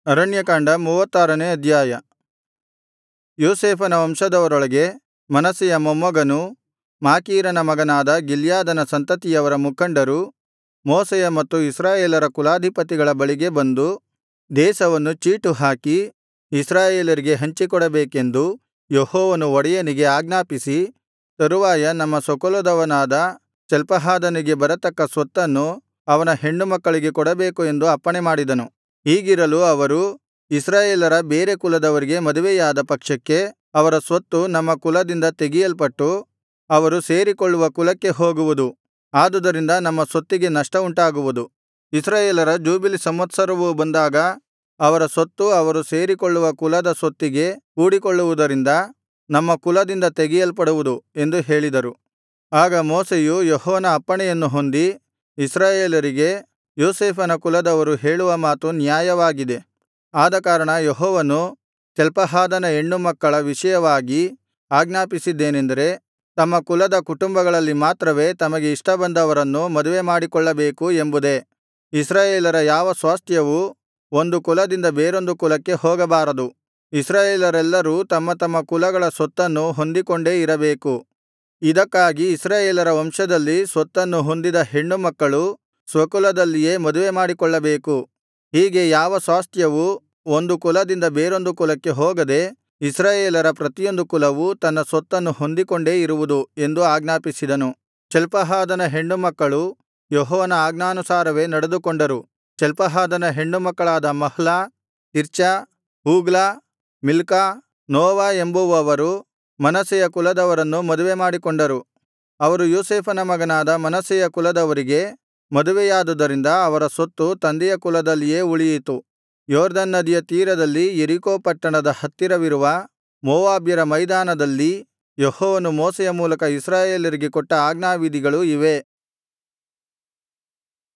ಅರಣ್ಯಕಾಂಡ 36ನೇ ಅಧ್ಯಾಯ. ಯೋಸೇಫನ ವಂಶದವರೊಳಗೆ ಮನಸ್ಸೆಯ ಮೊಮ್ಮಗನೂ ಮಾಕೀರನ ಮಗನಾದ ಗಿಲ್ಯಾದನ ಸಂತತಿಯವರ ಮುಖಂಡರು ಮೋಶೆಯ ಮತ್ತು ಇಸ್ರಾಯೇಲರ ಕುಲಾಧಿಪತಿಗಳ ಬಳಿಗೆ ಬಂದು, ದೇಶವನ್ನು ಚೀಟು ಹಾಕಿ ಇಸ್ರಾಯೇಲರಿಗೆ ಹಂಚಿಕೊಡಬೇಕೆಂದು ಯೆಹೋವನು ಒಡೆಯನಿಗೆ ಆಜ್ಞಾಪಿಸಿ, ತರುವಾಯ ನಮ್ಮ ಸ್ವಕುಲದವನಾದ ಚಲ್ಪಹಾದನಿಗೆ ಬರತಕ್ಕ ಸ್ವತ್ತನ್ನು ಅವನ ಹೆಣ್ಣುಮಕ್ಕಳಿಗೆ ಕೊಡಬೇಕು ಎಂದು ಅಪ್ಪಣೆಮಾಡಿದನು. ಹೀಗಿರಲು ಅವರು, ಇಸ್ರಾಯೇಲರ ಬೇರೆ ಕುಲದವರಿಗೆ ಮದುವೆಯಾದ ಪಕ್ಷಕ್ಕೆ ಅವರ ಸ್ವತ್ತು ನಮ್ಮ ಕುಲದಿಂದ ತೆಗೆಯಲ್ಪಟ್ಟು ಅವರು ಸೇರಿಕೊಳ್ಳುವ ಕುಲಕ್ಕೆ ಹೋಗುವುದು. ಆದುದರಿಂದ ನಮ್ಮ ಸ್ವತ್ತಿಗೆ ನಷ್ಟವುಂಟಾಗುವುದು. ಇಸ್ರಾಯೇಲರ ಜೂಬಿಲಿ ಸಂವತ್ಸರವು ಬಂದಾಗ ಅವರ ಸ್ವತ್ತು ಅವರು ಸೇರಿಕೊಳ್ಳುವ ಕುಲದ ಸ್ವತ್ತಿಗೆ ಕೂಡಿಕೊಳ್ಳುವುದರಿಂದ ನಮ್ಮ ಕುಲದಿಂದ ತೆಗೆಯಲ್ಪಡುವುದು ಎಂದು ಹೇಳಿದರು. ಆಗ ಮೋಶೆಯು ಯೆಹೋವನ ಅಪ್ಪಣೆಯನ್ನು ಹೊಂದಿ ಇಸ್ರಾಯೇಲರಿಗೆ, ಯೋಸೇಫನ ಕುಲದವರು ಹೇಳುವ ಮಾತು ನ್ಯಾಯವಾಗಿದೆ. ಆದಕಾರಣ ಯೆಹೋವನು ಚಲ್ಪಹಾದನ ಹೆಣ್ಣುಮಕ್ಕಳ ವಿಷಯವಾಗಿ ಆಜ್ಞಾಪಿಸಿದ್ದೇನೆಂದರೆ, ತಮ್ಮ ಕುಲದ ಕುಟುಂಬಗಳಲ್ಲಿ ಮಾತ್ರವೇ ತಮಗೆ ಇಷ್ಟ ಬಂದವರನ್ನು ಮದುವೆಮಾಡಿಕೊಳ್ಳಬೇಕು ಎಂಬುದೇ. ಇಸ್ರಾಯೇಲರ ಯಾವ ಸ್ವಾಸ್ತ್ಯವೂ ಒಂದು ಕುಲದಿಂದ ಬೇರೊಂದು ಕುಲಕ್ಕೆ ಹೋಗಬಾರದು. ಇಸ್ರಾಯೇಲರೆಲ್ಲರೂ ತಮ್ಮ ತಮ್ಮ ಕುಲಗಳ ಸ್ವತ್ತನ್ನು ಹೊಂದಿಕೊಂಡೇ ಇರಬೇಕು. ಇದಕ್ಕಾಗಿ ಇಸ್ರಾಯೇಲರ ವಂಶದಲ್ಲಿ ಸ್ವತ್ತನ್ನು ಹೊಂದಿದ ಹೆಣ್ಣುಮಕ್ಕಳು ಸ್ವಕುಲದಲ್ಲಿಯೇ ಮದುವೆಮಾಡಿಕೊಳ್ಳಬೇಕು. ಹೀಗೆ ಯಾವ ಸ್ವಾಸ್ತ್ಯವೂ ಒಂದು ಕುಲದಿಂದ ಬೇರೊಂದು ಕುಲಕ್ಕೆ ಹೋಗದೆ ಇಸ್ರಾಯೇಲರ ಪ್ರತಿಯೊಂದು ಕುಲವೂ ತನ್ನ ಸ್ವತ್ತನ್ನು ಹೊಂದಿಕೊಂಡೇ ಇರುವುದು ಎಂದು ಆಜ್ಞಾಪಿಸಿದನು. ಚಲ್ಪಹಾದನ ಹೆಣ್ಣುಮಕ್ಕಳು ಯೆಹೋವನ ಆಜ್ಞಾನುಸಾರವೇ ನಡೆದುಕೊಂಡರು. ಚಲ್ಪಹಾದನ ಹೆಣ್ಣುಮಕ್ಕಳಾದ Mahlah, Tirzah, Hoglah, Milcah, Noah ಎಂಬುವವರು ಮನಸ್ಸೆಯ ಕುಲದವರನ್ನು ಮದುವೆಮಾಡಿಕೊಂಡರು. ಅವರು ಯೋಸೇಫನ ಮಗನಾದ ಮನಸ್ಸೆಯ ಕುಲದವರಿಗೆ ಮದುವೆಯಾದುದರಿಂದ ಅವರ ಸ್ವತ್ತು ತಂದೆಯ ಕುಲದಲ್ಲಿಯೇ ಉಳಿಯಿತು. ಯೊರ್ದನ್ ನದಿಯ ತೀರದಲ್ಲಿ ಯೆರಿಕೋ ಪಟ್ಟಣದ ಹತ್ತಿರವಿರುವ ಮೋವಾಬ್ಯರ ಮೈದಾನದಲ್ಲಿ ಯೆಹೋವನು ಮೋಶೆಯ ಮೂಲಕ ಇಸ್ರಾಯೇಲರಿಗೆ ಕೊಟ್ಟ ಆಜ್ಞಾವಿಧಿಗಳು ಇವೇ.